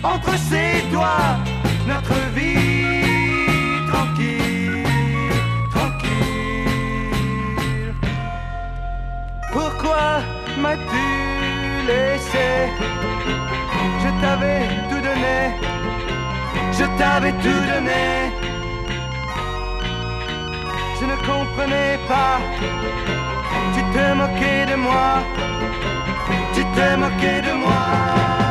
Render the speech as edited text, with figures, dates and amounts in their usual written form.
entre ses doigts, notre vie tranquille, tranquille. Pourquoi m'as-tu laissé? Je t'avais tout donné, je t'avais tout donné. Je ne comprenais pas, tu te moquais de moi, tu te moquais de moi.